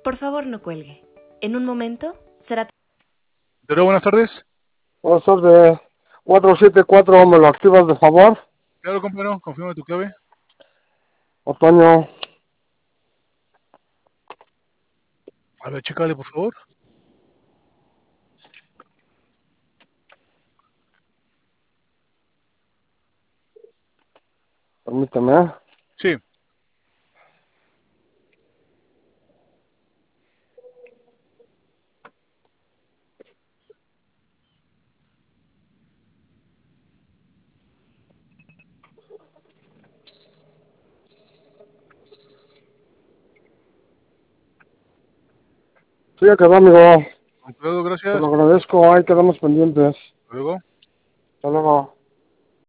Por favor, no cuelgue. En un momento será... Pero buenas tardes. Eso de 474 ¿me lo activas de favor? Claro, compañero, confirma tu clave. Otoño, A ver, chécale, por favor. permíteme. Sí. Sí, ya quedó, amigo. Con cuidado, Te gracias. lo agradezco. Ahí quedamos pendientes. Hasta luego. Hasta luego.